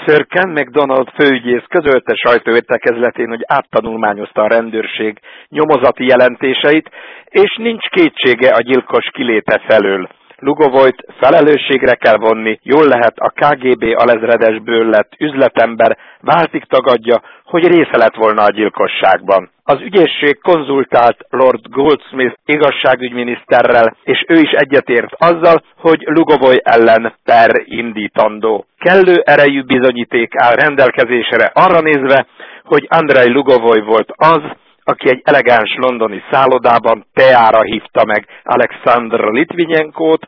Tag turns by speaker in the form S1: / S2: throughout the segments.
S1: Sir Ken MacDonald főügyész közölte sajtóértekezletén, hogy áttanulmányozta a rendőrség nyomozati jelentéseit, és nincs kétsége a gyilkos kiléte felől. Lugovoyt felelősségre kell vonni, jól lehet a KGB alezredesből lett üzletember váltig tagadja, hogy része lett volna a gyilkosságban. Az ügyészség konzultált Lord Goldsmith igazságügyminiszterrel, és ő is egyetért azzal, hogy Lugovoy ellen per indítandó. Kellő erejű bizonyíték áll rendelkezésre arra nézve, hogy Andrei Lugovoy volt az, aki egy elegáns londoni szállodában teára hívta meg Alexandr Litvinyenkót,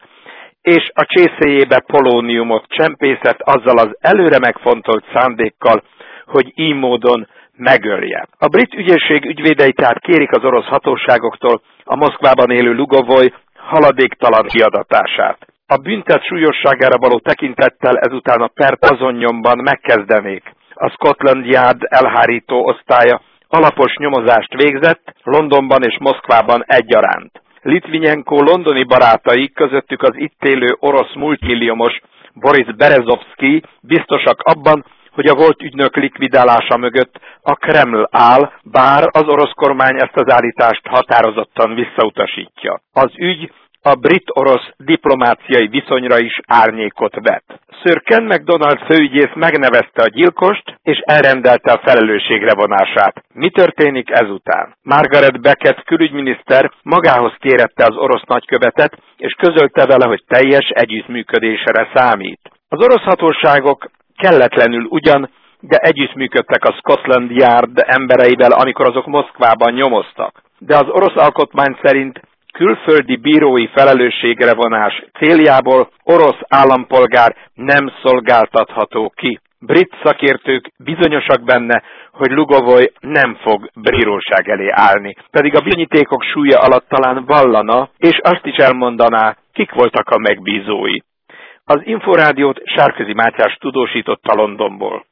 S1: és a csészéjébe polóniumot csempészett azzal az előre megfontolt szándékkal, hogy így módon megölje. A brit ügyészség ügyvédei tehát kérik az orosz hatóságoktól a Moszkvában élő Lugovoy haladéktalan kiadatását. A büntet súlyosságára való tekintettel ezután a pert azon nyomban megkezdenék. A Scotland Yard elhárító osztálya alapos nyomozást végzett Londonban és Moszkvában egyaránt. Litvinyenko londoni barátai, közöttük az itt élő orosz multimilliómos Boris Berezovszky biztosak abban, hogy a volt ügynök likvidálása mögött a Kreml áll, bár az orosz kormány ezt az állítást határozottan visszautasítja. Az ügy a brit-orosz diplomáciai viszonyra is árnyékot vet. Sir Ken MacDonald főügyész megnevezte a gyilkost, és elrendelte a felelősségre vonását. Mi történik ezután? Margaret Beckett külügyminiszter magához kérette az orosz nagykövetet, és közölte vele, hogy teljes együttműködésre számít. Az orosz hatóságok kelletlenül ugyan, de együttműködtek a Scotland Yard embereivel, amikor azok Moszkvában nyomoztak. De az orosz alkotmány szerint külföldi bírói felelősségre vonás céljából orosz állampolgár nem szolgáltatható ki. Brit szakértők bizonyosak benne, hogy Lugovoy nem fog bíróság elé állni, pedig a bizonyítékok súlya alatt talán vallana, és azt is elmondaná, kik voltak a megbízói. Az Inforádiót Sárközi Mátyás tudósította Londonból.